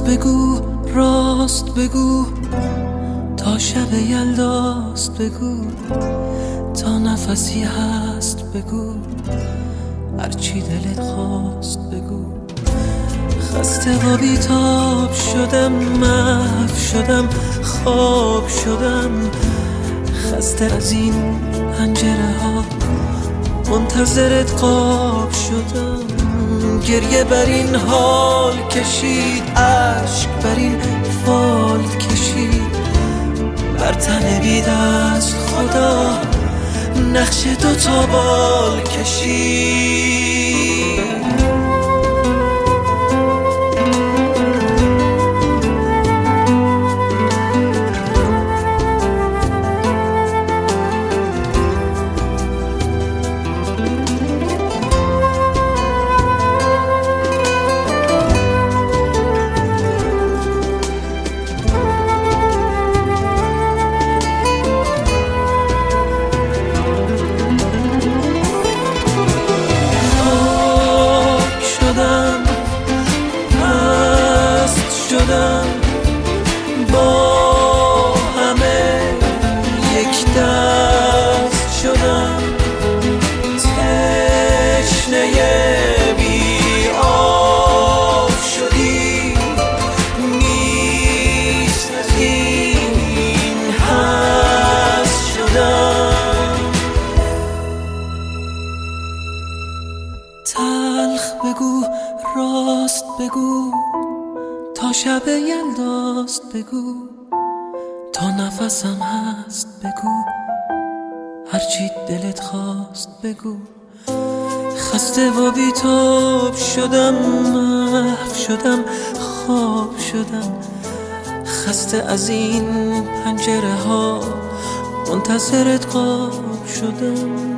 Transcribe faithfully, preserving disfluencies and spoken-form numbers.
بگو، راست بگو، تا شب یلداست بگو، تا نفسی هست بگو، هرچی دلت خواست بگو. خسته و بیتاب شدم، محو شدم، خواب شدم، خسته از این پنجره ها، منتظرت خواب شدم. گریه بر این حال کشید، اشک بر این فال کشید، بر تن بی دست خدا نقش دوتا بال کشید. با همه یک دست شدم، تشنه بی آب شدی، نیست از این هست شدم. تلخ بگو، راست بگو، تا شب یلداست بگو، تا نفسم هست بگو، هرچی دلت خواست بگو. خسته و بیتاب شدم، محو شدم، خواب شدم، خسته از این پنجره ها، منتظرت خواب شدم.